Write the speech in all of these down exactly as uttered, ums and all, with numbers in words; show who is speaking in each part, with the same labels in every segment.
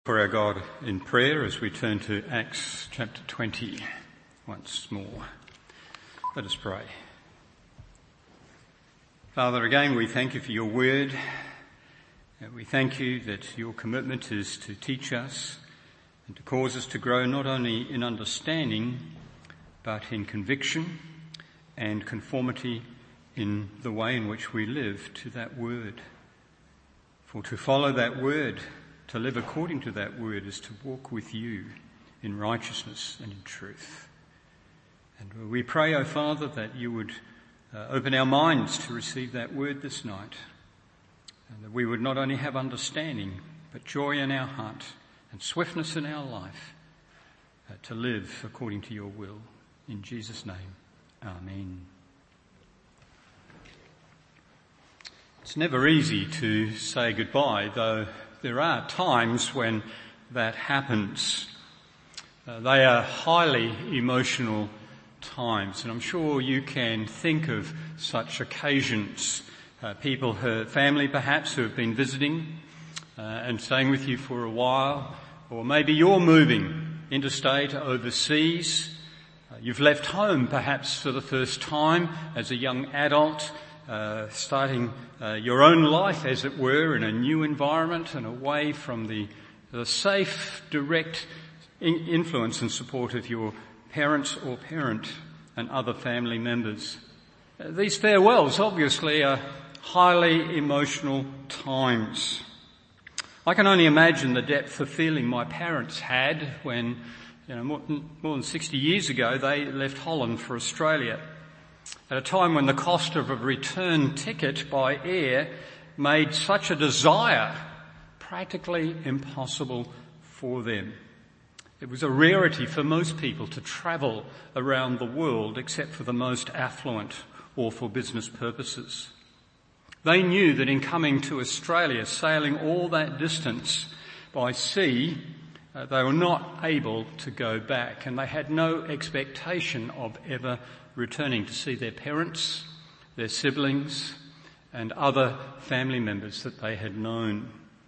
Speaker 1: For our God in prayer as we turn to Acts chapter twenty once more. Let us pray. Father, again we thank you for your word. We thank you that your commitment is to teach us and to cause us to grow not only in understanding but in conviction and conformity in the way in which we live to that word. For to follow that word, to live according to that word, is to walk with you in righteousness and in truth. And we pray, O Father, that you would uh, open our minds to receive that word this night, and that we would not only have understanding, but joy in our heart and swiftness in our life uh, to live according to your will. In Jesus' name, amen. It's never easy to say goodbye, though there are times when that happens. Uh, they are highly emotional times, and I'm sure you can think of such occasions. Uh, people, her family perhaps, who have been visiting uh, and staying with you for a while, or maybe you're moving interstate, overseas. Uh, you've left home perhaps for the first time as a young adult, Uh, starting uh, your own life, as it were, in a new environment and away from the, the safe, direct in- influence and support of your parents or parent and other family members. Uh, these farewells, obviously, are highly emotional times. I can only imagine the depth of feeling my parents had when, you know, more than, more than sixty years ago, they left Holland for Australia, at a time when the cost of a return ticket by air made such a desire practically impossible for them. It was a rarity for most people to travel around the world except for the most affluent or for business purposes. They knew that in coming to Australia, sailing all that distance by sea, uh, they were not able to go back, and they had no expectation of ever returning to see their parents, their siblings, and other family members that they had known.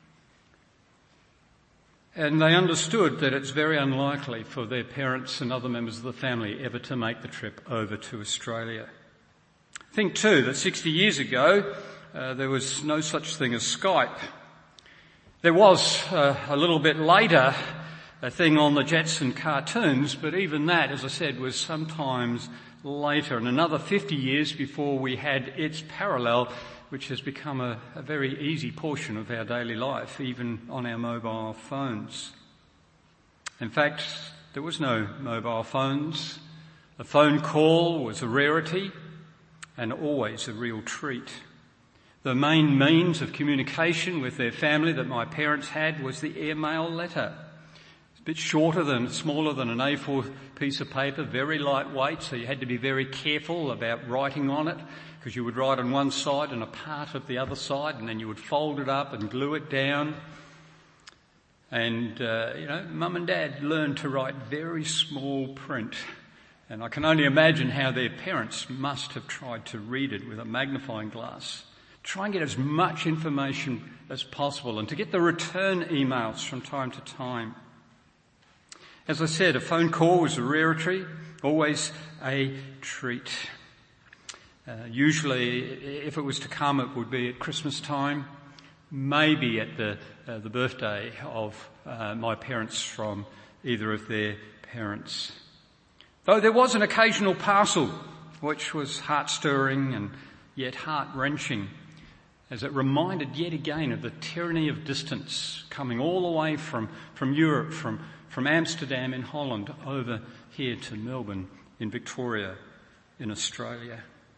Speaker 1: And they understood that it's very unlikely for their parents and other members of the family ever to make the trip over to Australia. Think too that sixty years ago uh, there was no such thing as Skype. There was uh, a little bit later a thing on the Jetson cartoons, but even that, as I said, was sometimes later, and another fifty years before we had its parallel, which has become a, a very easy portion of our daily life, even on our mobile phones. In fact, there was no mobile phones. A phone call was a rarity and always a real treat. The main means of communication with their family that my parents had was the airmail letter. A bit shorter than, smaller than an A four piece of paper, very lightweight, so you had to be very careful about writing on it, because you would write on one side and a part of the other side, and then you would fold it up and glue it down. And, uh, you know, Mum and Dad learned to write very small print, and I can only imagine how their parents must have tried to read it with a magnifying glass. Try and get as much information as possible, and to get the return emails from time to time. As I said, a phone call was a rarity, always a treat. Uh, usually, if it was to come, it would be at Christmas time, maybe at the uh, the birthday of uh, my parents from either of their parents. Though there was an occasional parcel which was heart-stirring and yet heart-wrenching, as it reminded yet again of the tyranny of distance, coming all the way from, from Europe, from from Amsterdam in Holland over here to Melbourne in Victoria in Australia.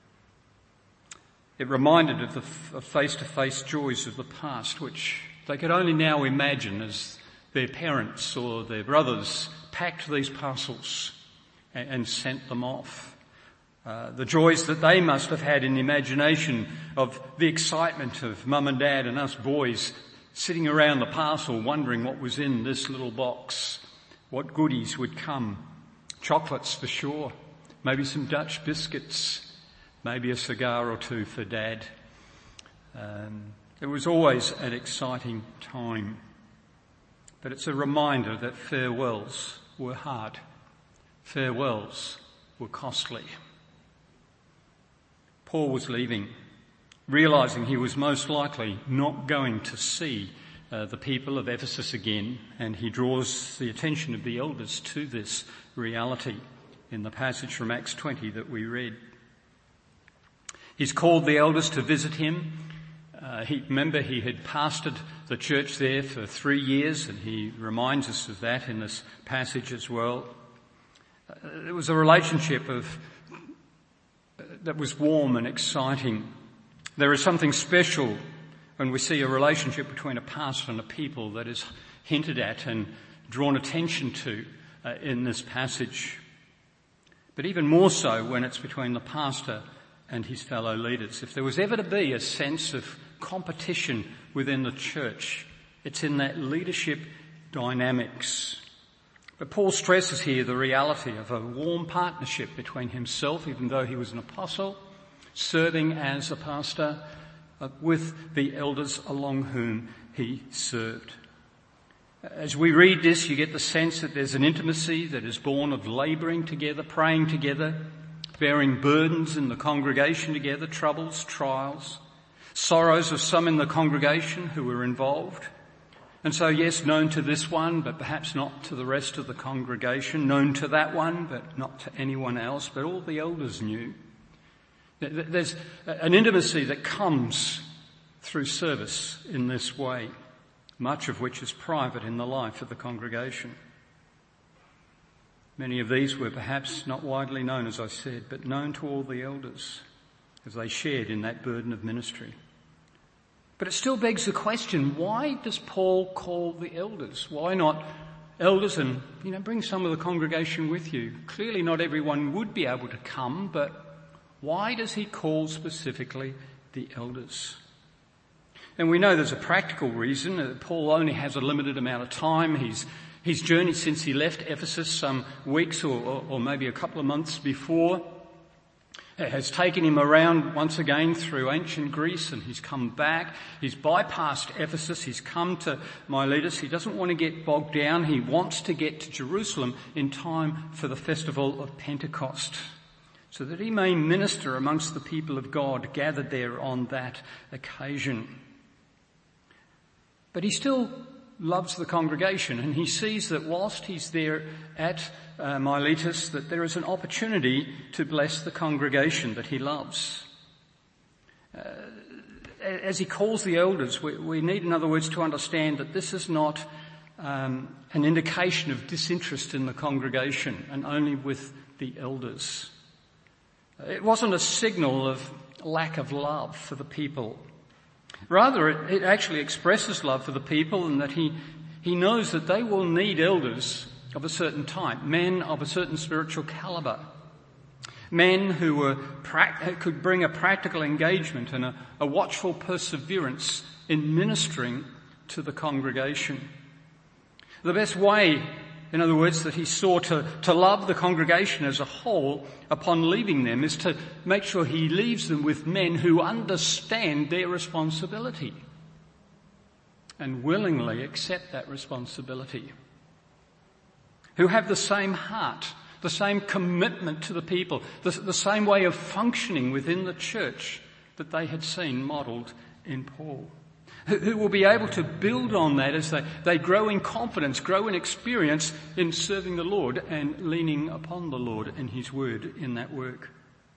Speaker 1: It reminded of the f- of face-to-face joys of the past, which they could only now imagine as their parents or their brothers packed these parcels and, and sent them off. Uh, the joys that they must have had in the imagination of the excitement of Mum and Dad and us boys sitting around the parcel wondering what was in this little box. What goodies would come? Chocolates for sure, maybe some Dutch biscuits, maybe a cigar or two for Dad. Um, it was always an exciting time. but it's a reminder that farewells were hard. Farewells were costly. Paul was leaving, realising he was most likely not going to see uh, the people of Ephesus again, and he draws the attention of the elders to this reality in the passage from Acts twenty that we read. He's called the elders to visit him. Uh, he, remember, he had pastored the church there for three years, and he reminds us of that in this passage as well. Uh, it was a relationship of uh, that was warm and exciting. There is something special when we see a relationship between a pastor and a people that is hinted at and drawn attention to uh, in this passage. But even more so when it's between the pastor and his fellow leaders. If there was ever to be a sense of competition within the church, it's in that leadership dynamics. But Paul stresses here the reality of a warm partnership between himself, even though he was an apostle, serving as a pastor, uh, with the elders along whom he served. As we read this, you get the sense that there's an intimacy that is born of labouring together, praying together, bearing burdens in the congregation together, troubles, trials, sorrows of some in the congregation who were involved. And so, yes, known to this one, but perhaps not to the rest of the congregation, known to that one, but not to anyone else, but all the elders knew. There's an intimacy that comes through service in this way, much of which is private in the life of the congregation. Many of these were perhaps not widely known, as I said, but known to all the elders as they shared in that burden of ministry. But it still begs the question, why does Paul call the elders? Why not elders and, you know, bring some of the congregation with you? Clearly not everyone would be able to come, but why does he call specifically the elders? And we know there's a practical reason. Paul only has a limited amount of time. He's His journey since he left Ephesus some weeks or, or, or maybe a couple of months before has taken him around once again through ancient Greece, and he's come back. He's bypassed Ephesus. He's come to Miletus. He doesn't want to get bogged down. He wants to get to Jerusalem in time for the festival of Pentecost, so that he may minister amongst the people of God gathered there on that occasion. But he still loves the congregation, and he sees that whilst he's there at uh, Miletus, that there is an opportunity to bless the congregation that he loves. Uh, as he calls the elders, we, we need, in other words, to understand that this is not um, an indication of disinterest in the congregation and only with the elders. It wasn't a signal of lack of love for the people. Rather, it, it actually expresses love for the people, and that he, he knows that they will need elders of a certain type, men of a certain spiritual calibre, men who were pra- could bring a practical engagement and a, a watchful perseverance in ministering to the congregation. The best way, in other words, that he saw to, to love the congregation as a whole upon leaving them is to make sure he leaves them with men who understand their responsibility and willingly accept that responsibility, who have the same heart, the same commitment to the people, the, the same way of functioning within the church that they had seen modelled in Paul, who, who will be able to build on that as they, they grow in confidence, grow in experience in serving the Lord and leaning upon the Lord and his word in that work.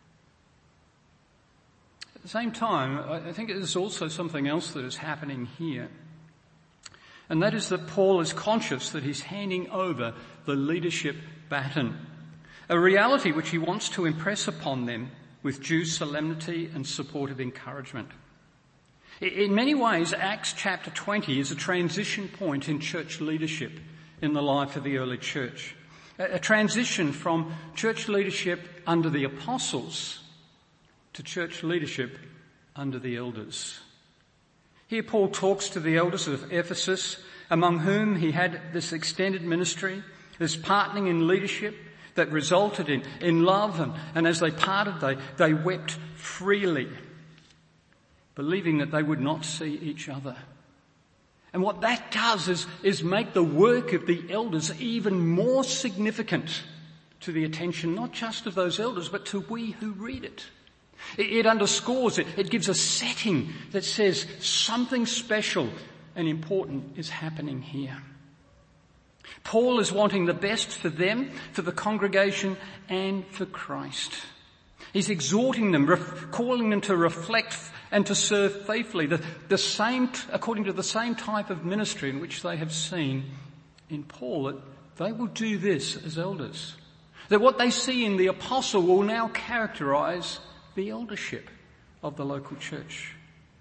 Speaker 1: At the same time, I think there's also something else that is happening here. And that is that Paul is conscious that he's handing over the leadership baton, a reality which he wants to impress upon them with due solemnity and supportive encouragement. In many ways, Acts chapter twenty is a transition point in church leadership in the life of the early church. A transition from church leadership under the apostles to church leadership under the elders. Here Paul talks to the elders of Ephesus, among whom he had this extended ministry, this partnering in leadership that resulted in, in love, and, and as they parted, they, they wept freely, believing that they would not see each other. And what that does is, is make the work of the elders even more significant to the attention not just of those elders, but to we who read it. It, it underscores it. It gives a setting that says something special and important is happening here. Paul is wanting the best for them, for the congregation, and for Christ. He's exhorting them, ref, calling them to reflect and to serve faithfully, the, the same, according to the same type of ministry in which they have seen in Paul, that they will do this as elders. That what they see in the apostle will now characterize the eldership of the local church.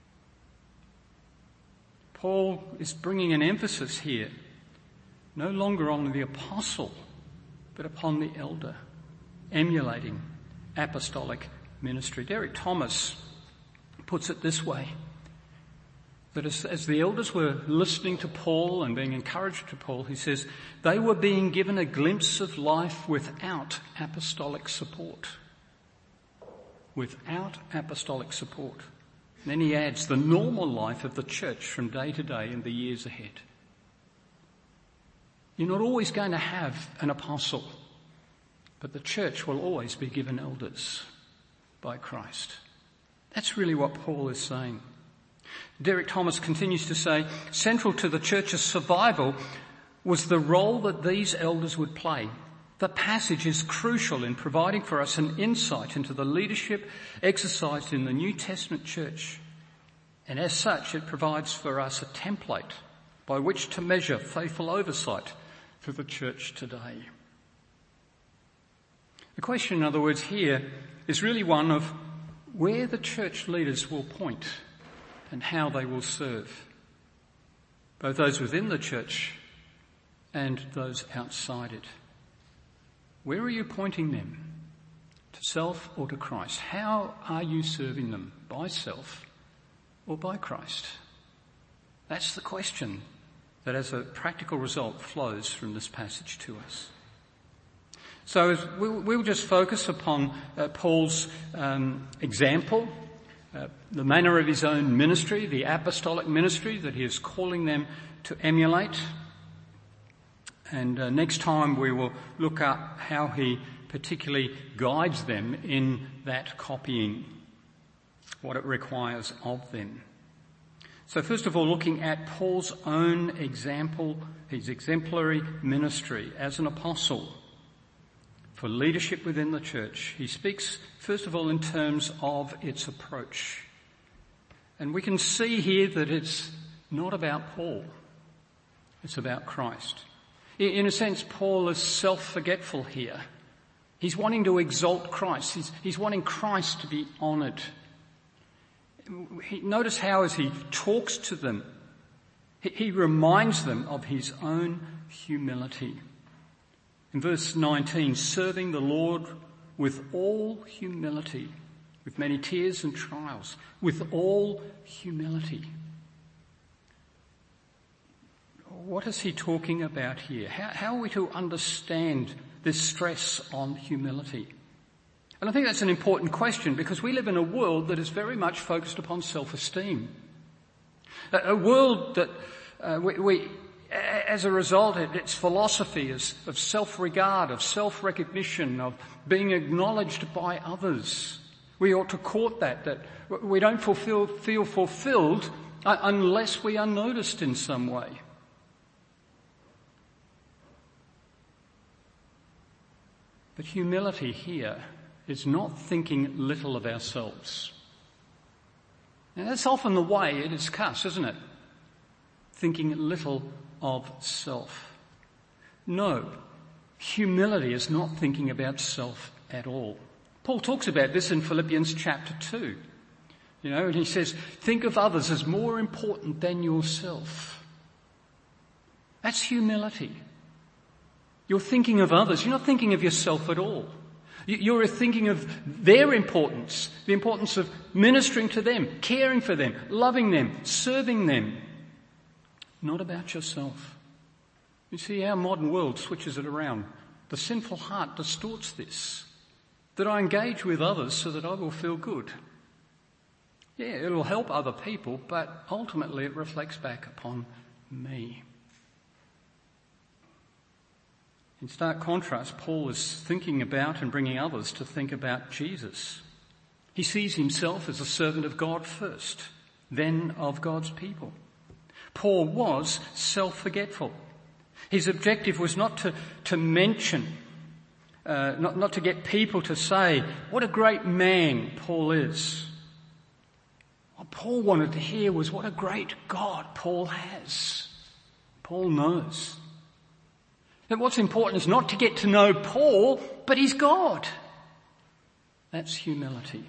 Speaker 1: Paul is bringing an emphasis here, no longer on the apostle, but upon the elder, emulating apostolic ministry. Derek Thomas puts it this way, that as, as the elders were listening to Paul and being encouraged to Paul, he says, they were being given a glimpse of life without apostolic support. Without apostolic support. And then he adds, the normal life of the church from day to day in the years ahead. You're not always going to have an apostle, but the church will always be given elders by Christ. That's really what Paul is saying. Derek Thomas continues to say, central to the church's survival was the role that these elders would play. The passage is crucial in providing for us an insight into the leadership exercised in the New Testament church. And as such, it provides for us a template by which to measure faithful oversight for the church today. The question, in other words, here is really one of where the church leaders will point and how they will serve, both those within the church and those outside it. Where are you pointing them? To self or to Christ? How are you serving them? By self or by Christ? That's the question that as a practical result flows from this passage to us. So as we'll, we'll just focus upon uh, Paul's um, example, uh, the manner of his own ministry, the apostolic ministry that he is calling them to emulate. And uh, next time we will look at how he particularly guides them in that copying, what it requires of them. So first of all, looking at Paul's own example, his exemplary ministry as an apostle for leadership within the church. He speaks, first of all, in terms of its approach. And we can see here that it's not about Paul. It's about Christ. In a sense, Paul is self-forgetful here. He's wanting to exalt Christ. He's, he's wanting Christ to be honoured. He, notice how as he talks to them, he, he reminds them of his own humility. In verse nineteen, serving the Lord with all humility, with many tears and trials, with all humility. What is he talking about here? How, how are we to understand this stress on humility? And I think that's an important question because we live in a world that is very much focused upon self-esteem. A, a world that uh, we, we, as a result, it, its philosophy is of self-regard, of self-recognition, of being acknowledged by others. We ought to court that, that we don't fulfill, feel fulfilled unless we are noticed in some way. But humility here is not thinking little of ourselves. Now that's often the way it is cast, isn't it? Thinking little of self. No, humility is not thinking about self at all. Paul talks about this in Philippians chapter two. You know, and he says, think of others as more important than yourself. That's humility. You're thinking of others. You're not thinking of yourself at all. You're thinking of their importance, the importance of ministering to them, caring for them, loving them, serving them. Not about yourself. You see, our modern world switches it around. The sinful heart distorts this. That I engage with others so that I will feel good. Yeah, it'll help other people, but ultimately it reflects back upon me. In stark contrast, Paul is thinking about and bringing others to think about Jesus. He sees himself as a servant of God first, then of God's people. Paul was self-forgetful. His objective was not to, to mention, uh, not, not to get people to say, what a great man Paul is. What Paul wanted to hear was what a great God Paul has. Paul knows. That what's important is not to get to know Paul, but his God. That's humility.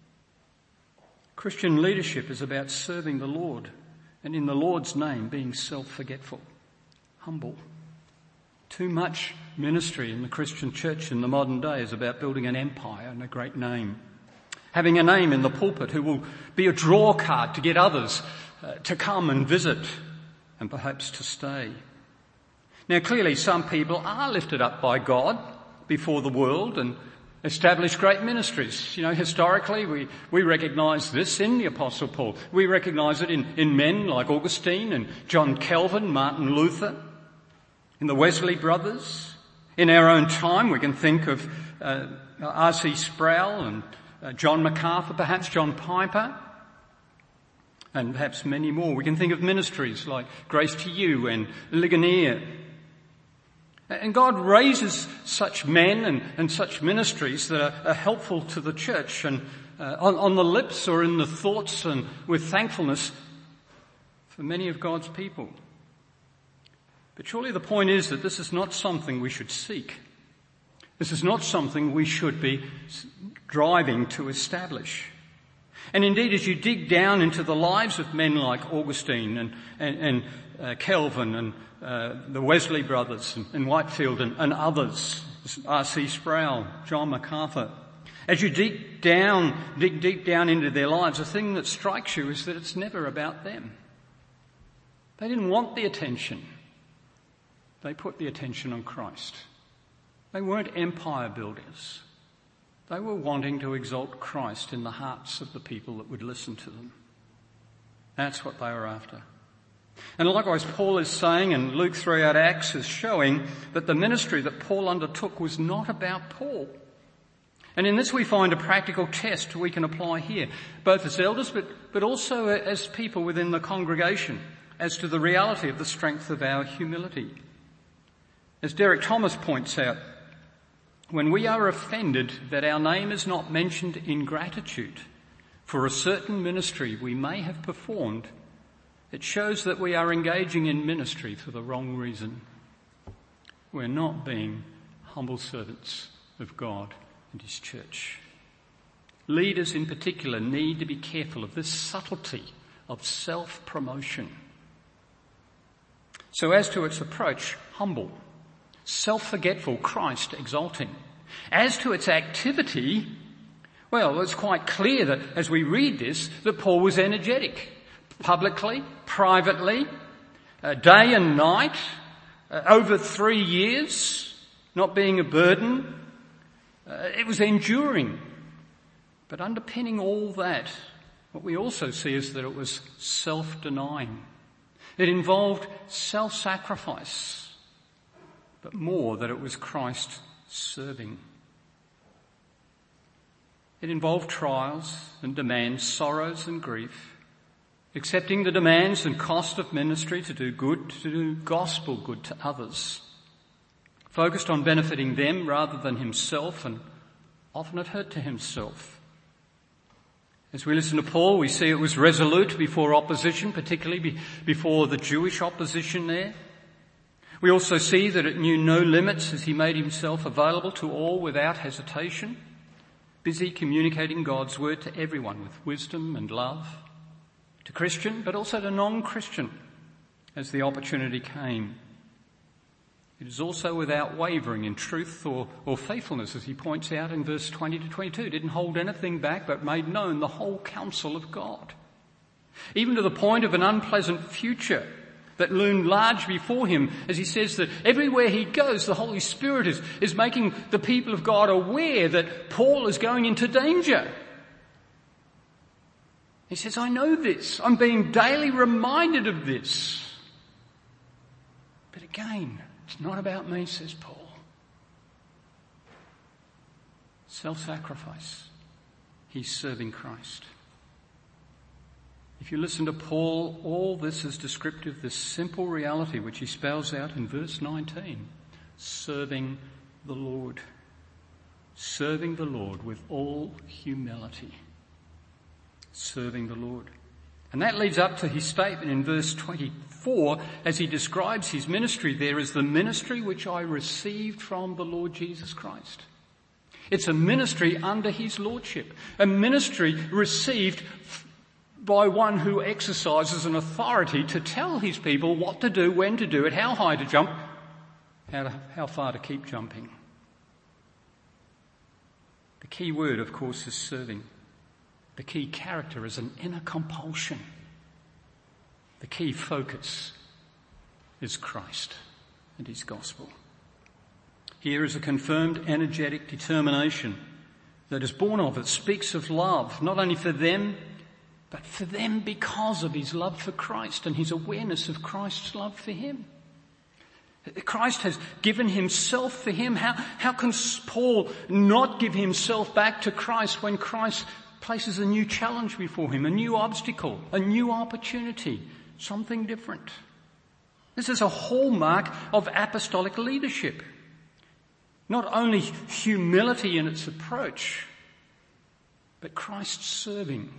Speaker 1: Christian leadership is about serving the Lord, and in the Lord's name being self-forgetful, humble. Too much ministry in the Christian church in the modern day is about building an empire and a great name. Having a name in the pulpit who will be a draw card to get others uh, to come and visit and perhaps to stay. Now clearly some people are lifted up by God before the world and establish great ministries. You know, historically we, we recognise this in the Apostle Paul. We recognise it in, in men like Augustine and John Calvin, Martin Luther, in the Wesley brothers. In our own time we can think of uh, R C Sproul and uh, John MacArthur, perhaps John Piper, and perhaps many more. We can think of ministries like Grace to You and Ligonier. And God raises such men and, and such ministries that are, are helpful to the church and uh, on, on the lips or in the thoughts and with thankfulness for many of God's people. But surely the point is that this is not something we should seek. This is not something we should be driving to establish. And indeed, as you dig down into the lives of men like Augustine and, and, and uh, Calvin and uh, the Wesley brothers and, and Whitefield and, and others, R C Sproul, John MacArthur, as you dig down, dig deep down into their lives, the thing that strikes you is that it's never about them. They didn't want the attention. They put the attention on Christ. They weren't empire builders. They were wanting to exalt Christ in the hearts of the people that would listen to them. That's what they were after. And likewise, Paul is saying, and Luke throughout Acts is showing, that the ministry that Paul undertook was not about Paul. And in this we find a practical test we can apply here, both as elders but, but also as people within the congregation, as to the reality of the strength of our humility. As Derek Thomas points out, when we are offended that our name is not mentioned in gratitude for a certain ministry we may have performed, it shows that we are engaging in ministry for the wrong reason. We're not being humble servants of God and His church. Leaders in particular need to be careful of this subtlety of self-promotion. So as to its approach, humble, self-forgetful, Christ exalting. As to its activity, well, it's quite clear that as we read this, that Paul was energetic, publicly, privately, uh, day and night, uh, over three years, not being a burden. Uh, it was enduring. But underpinning all that, what we also see is that it was self-denying. It involved self-sacrifice, but more that it was Christ serving. It involved trials and demands, sorrows and grief, accepting the demands and cost of ministry to do good, to do gospel good to others, focused on benefiting them rather than himself, and often it hurt to himself. As we listen to Paul, we see it was resolute before opposition, particularly be, before the Jewish opposition there. We also see that it knew no limits as he made himself available to all without hesitation, busy communicating God's word to everyone with wisdom and love, to Christian but also to non-Christian as the opportunity came. It is also without wavering in truth or, or faithfulness, as he points out in verse twenty to twenty-two. Didn't hold anything back but made known the whole counsel of God, even to the point of an unpleasant future that loomed large before him, as he says that everywhere he goes, the Holy Spirit is, is making the people of God aware that Paul is going into danger. He says, I know this. I'm being daily reminded of this. But again, it's not about me, says Paul. Self-sacrifice. He's serving Christ. If you listen to Paul, all this is descriptive of this simple reality which he spells out in verse nineteen. Serving the Lord. Serving the Lord with all humility. Serving the Lord. And that leads up to his statement in verse twenty-four as he describes his ministry there as the ministry which I received from the Lord Jesus Christ. It's a ministry under his lordship, a ministry received by one who exercises an authority to tell his people what to do, when to do it, how high to jump, how, to, how far to keep jumping. The key word, of course, is serving. The key character is an inner compulsion. The key focus is Christ and his gospel. Here is a confirmed energetic determination that is born of it, speaks of love, not only for them, but for them because of his love for Christ and his awareness of Christ's love for him. Christ has given himself for him. How, how can Paul not give himself back to Christ when Christ places a new challenge before him, a new obstacle, a new opportunity, something different? This is a hallmark of apostolic leadership. Not only humility in its approach, but Christ's serving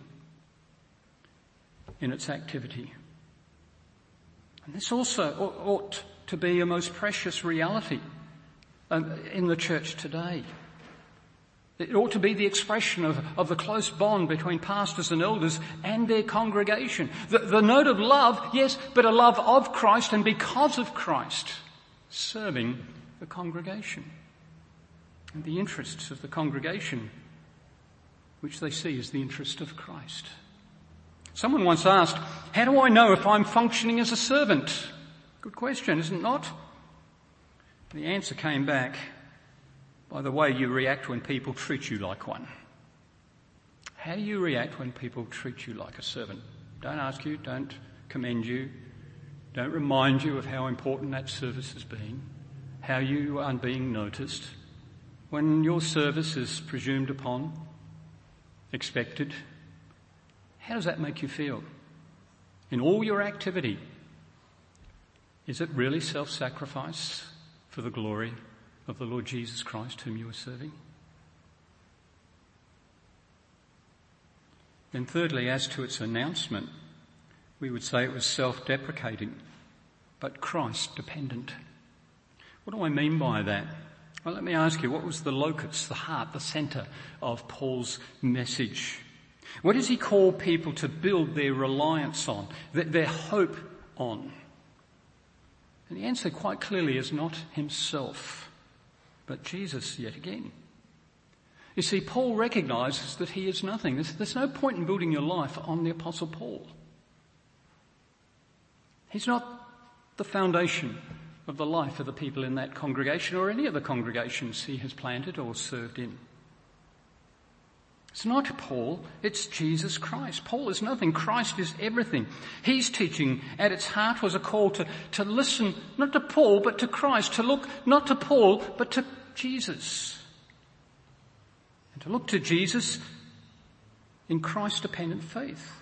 Speaker 1: in its activity. And this also ought to be a most precious reality in the church today. It ought to be the expression of, of the close bond between pastors and elders and their congregation. The, the note of love, yes, but a love of Christ and because of Christ, serving the congregation. And the interests of the congregation, which they see as the interest of Christ. Someone once asked, how do I know if I'm functioning as a servant? Good question, isn't it not? The answer came back by the way you react when people treat you like one. How do you react when people treat you like a servant? Don't ask you, don't commend you, don't remind you of how important that service has been, how you are being noticed. When your service is presumed upon, expected, how does that make you feel? In all your activity, is it really self-sacrifice for the glory of the Lord Jesus Christ whom you are serving? Then thirdly, as to its announcement, we would say it was self-deprecating, but Christ-dependent. What do I mean by that? Well, let me ask you, what was the locus, the heart, the centre of Paul's message? What does he call people to build their reliance on, their hope on? And the answer quite clearly is not himself, but Jesus yet again. You see, Paul recognises that he is nothing. There's, there's no point in building your life on the Apostle Paul. He's not the foundation of the life of the people in that congregation or any of the congregations he has planted or served in. It's not Paul, it's Jesus Christ. Paul is nothing, Christ is everything. His teaching at its heart was a call to, to listen not to Paul but to Christ, to look not to Paul but to Jesus. And to look to Jesus in Christ-dependent faith.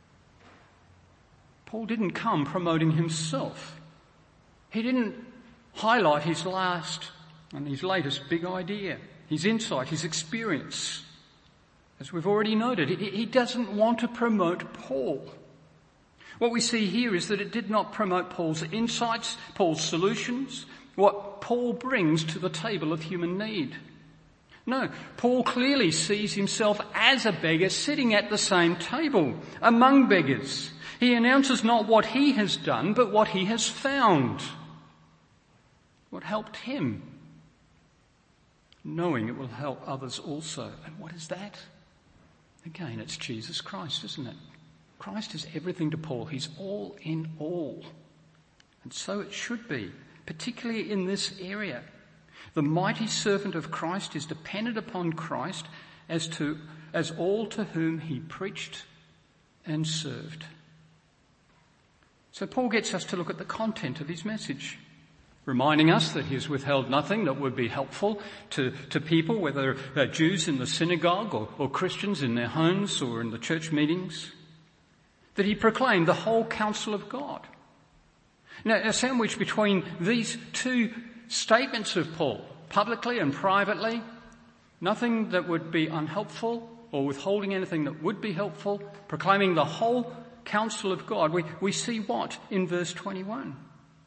Speaker 1: Paul didn't come promoting himself. He didn't highlight his last and his latest big idea, his insight, his experience. As we've already noted, he doesn't want to promote Paul. What we see here is that it did not promote Paul's insights, Paul's solutions, what Paul brings to the table of human need. No, Paul clearly sees himself as a beggar sitting at the same table, among beggars. He announces not what he has done, but what he has found. What helped him, knowing it will help others also. And what is that? Again, it's Jesus Christ, isn't it? Christ is everything to Paul. He's all in all. And so it should be, particularly in this area. The mighty servant of Christ is dependent upon Christ as to as all to whom he preached and served. So Paul gets us to look at the content of his message. reminding us that he has withheld nothing that would be helpful to, to people, whether they're Jews in the synagogue or, or Christians in their homes or in the church meetings, that he proclaimed the whole counsel of God. Now, a sandwich between these two statements of Paul, publicly and privately, nothing that would be unhelpful or withholding anything that would be helpful, proclaiming the whole counsel of God, we, we see what in verse twenty-one?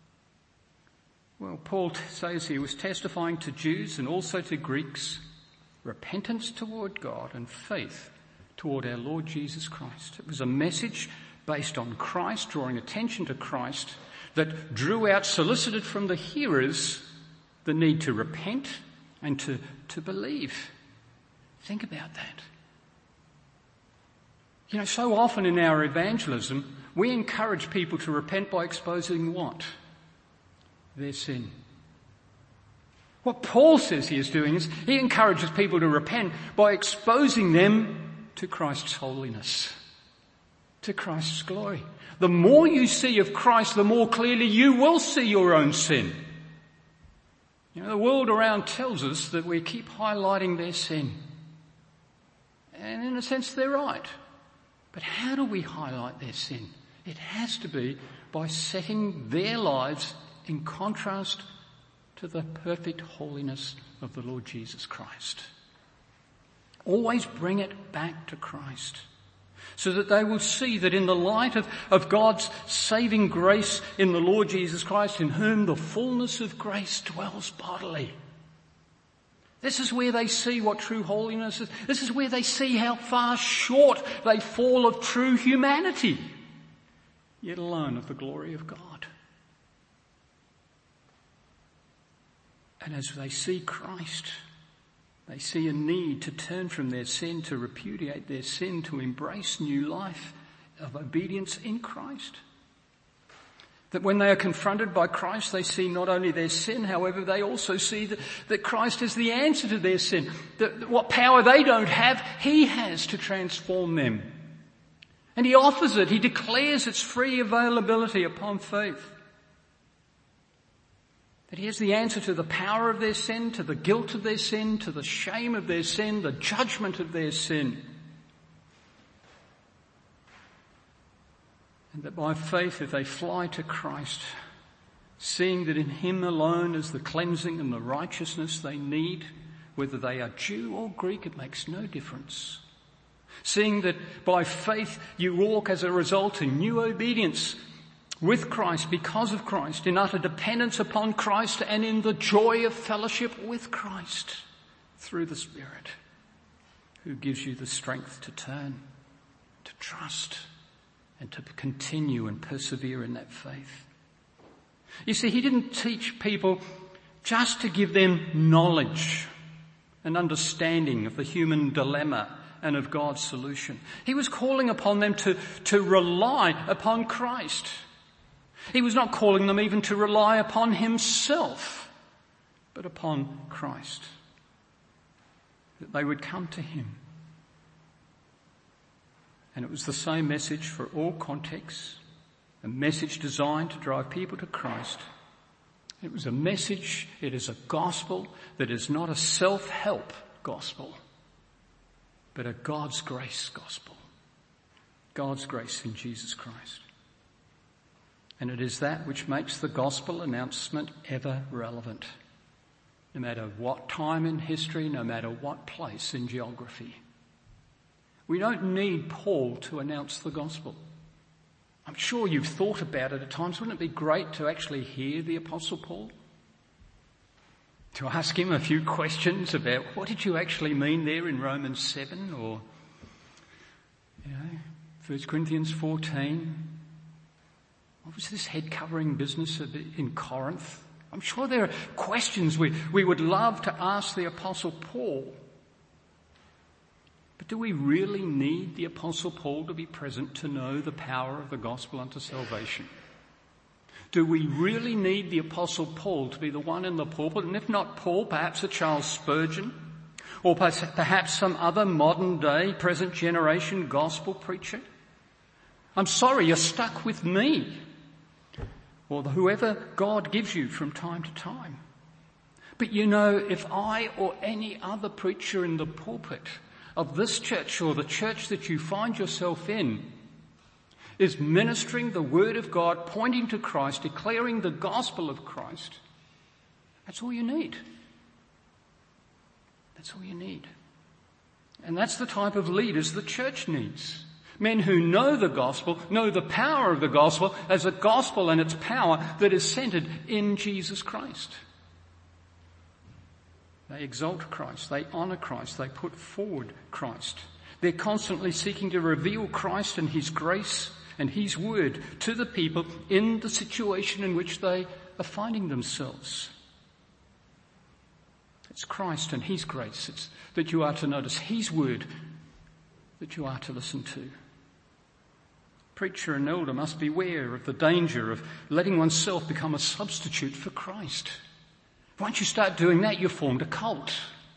Speaker 1: Well, Paul says he was testifying to Jews and also to Greeks, repentance toward God and faith toward our Lord Jesus Christ. It was a message based on Christ, drawing attention to Christ, that drew out, solicited from the hearers, the need to repent and to, to believe. Think about that. You know, so often in our evangelism, we encourage people to repent by exposing what? Their sin. What Paul says he is doing is he encourages people to repent by exposing them to Christ's holiness, to Christ's glory. The more you see of Christ, the more clearly you will see your own sin. You know, the world around tells us that we keep highlighting their sin. And in a sense, they're right. But how do we highlight their sin? It has to be by setting their lives in contrast to the perfect holiness of the Lord Jesus Christ. Always bring it back to Christ, so that they will see that in the light of, of God's saving grace in the Lord Jesus Christ, in whom the fullness of grace dwells bodily. This is where they see what true holiness is. This is where they see how far short they fall of true humanity, yet alone of the glory of God. And as they see Christ, they see a need to turn from their sin, to repudiate their sin, to embrace new life of obedience in Christ. That when they are confronted by Christ, they see not only their sin, however, they also see that, that Christ is the answer to their sin. That, that what power they don't have, he has to transform them. And he offers it. He declares its free availability upon faith. That he has the answer to the power of their sin, to the guilt of their sin, to the shame of their sin, the judgment of their sin. And that by faith, if they fly to Christ, seeing that in him alone is the cleansing and the righteousness they need, whether they are Jew or Greek, it makes no difference. Seeing that by faith you walk as a result in new obedience with Christ, because of Christ, in utter dependence upon Christ and in the joy of fellowship with Christ through the Spirit, who gives you the strength to turn, to trust, and to continue and persevere in that faith. You see, he didn't teach people just to give them knowledge and understanding of the human dilemma and of God's solution. He was calling upon them to, to rely upon Christ. He was not calling them even to rely upon himself, but upon Christ. That they would come to him. And it was the same message for all contexts, a message designed to drive people to Christ. It was a message, it is a gospel that is not a self-help gospel, but a God's grace gospel. God's grace in Jesus Christ. And it is that which makes the gospel announcement ever relevant, no matter what time in history, no matter what place in geography. We don't need Paul to announce the gospel. I'm sure you've thought about it at times. Wouldn't it be great to actually hear the Apostle Paul? To ask him a few questions about what did you actually mean there in Romans seven, or, you know, First Corinthians fourteen. What was this head covering business in Corinth? I'm sure there are questions we, we would love to ask the Apostle Paul. But do we really need the Apostle Paul to be present to know the power of the gospel unto salvation? Do we really need the Apostle Paul to be the one in the pulpit? And if not Paul, perhaps a Charles Spurgeon, or perhaps some other modern day, present generation gospel preacher? I'm sorry, you're stuck with me. or whoever God gives you from time to time. But you know, if I or any other preacher in the pulpit of this church or the church that you find yourself in is ministering the word of God, pointing to Christ, declaring the gospel of Christ, that's all you need. That's all you need. And that's the type of leaders the church needs. Men who know the gospel, know the power of the gospel as a gospel and its power that is centered in Jesus Christ. They exalt Christ, they honour Christ, they put forward Christ. They're constantly seeking to reveal Christ and his grace and his word to the people in the situation in which they are finding themselves. It's Christ and his grace it's that you are to notice, his word that you are to listen to. Preacher and elder must beware of the danger of letting oneself become a substitute for Christ. Once you start doing that, you've formed a cult.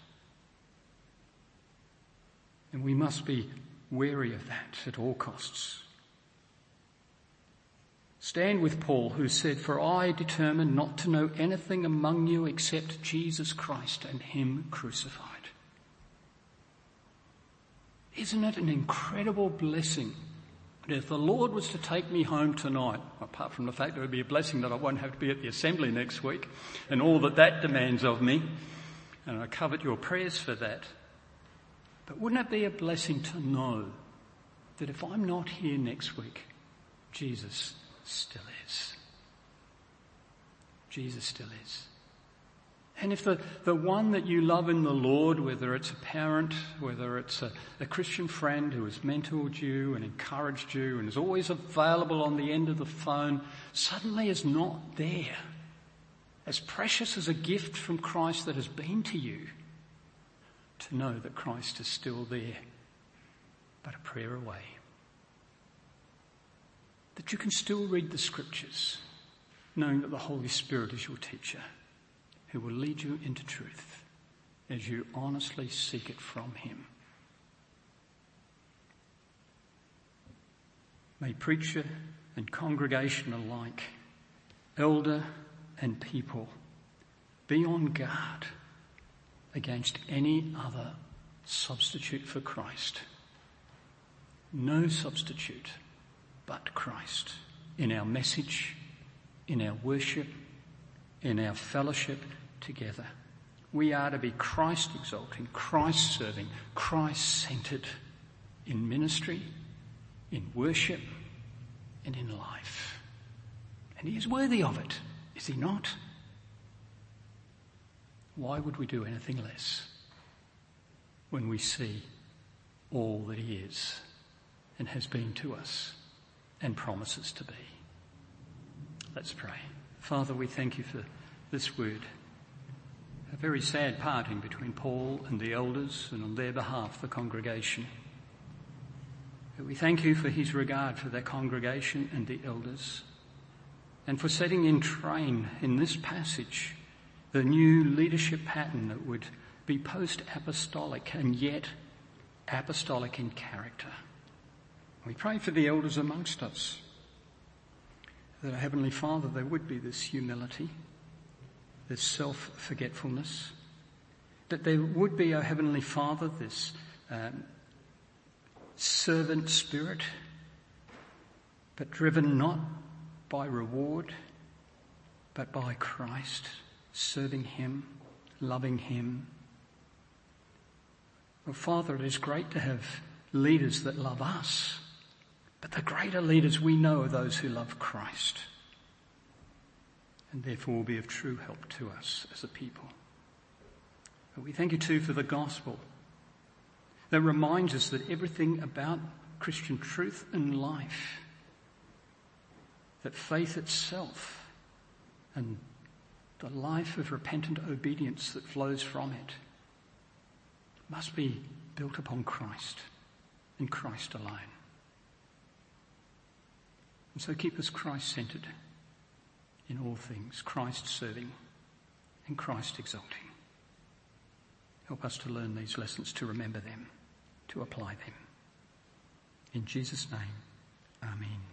Speaker 1: And we must be wary of that at all costs. Stand with Paul, who said, "For I determined not to know anything among you except Jesus Christ and him crucified." Isn't it an incredible blessing that if the Lord was to take me home tonight, apart from the fact that it would be a blessing that I won't have to be at the assembly next week and all that that demands of me, and I covet your prayers for that, but wouldn't it be a blessing to know that if I'm not here next week, Jesus still is. Jesus still is. And if the, the one that you love in the Lord, whether it's a parent, whether it's a, a Christian friend who has mentored you and encouraged you and is always available on the end of the phone, suddenly is not there, as precious as a gift from Christ that has been to you, to know that Christ is still there, but a prayer away. That you can still read the scriptures, knowing that the Holy Spirit is your teacher, who will lead you into truth as you honestly seek it from him. May preacher and congregation alike, elder and people, be on guard against any other substitute for Christ. No substitute but Christ in our message, in our worship, in our fellowship together. We are to be Christ exalting, Christ serving, Christ centered in ministry, in worship, and in life. And he is worthy of it, is he not? Why would we do anything less when we see all that he is and has been to us and promises to be? Let's pray. Father, we thank you for this word, a very sad parting between Paul and the elders and on their behalf the congregation. But we thank you for his regard for their congregation and the elders, and for setting in train in this passage the new leadership pattern that would be post-apostolic and yet apostolic in character. We pray for the elders amongst us, that, Heavenly Father, there would be this humility, this self-forgetfulness, that there would be, O Heavenly Father, this um, servant spirit, but driven not by reward, but by Christ, serving him, loving him. Well, Father, it is great to have leaders that love us, but the greater leaders we know are those who love Christ, and therefore will be of true help to us as a people. But we thank you too for the gospel that reminds us that everything about Christian truth and life, that faith itself and the life of repentant obedience that flows from it must be built upon Christ and Christ alone. And so keep us Christ-centered in all things, Christ serving and Christ exalting. Help us to learn these lessons, to remember them, to apply them. In Jesus' name, amen.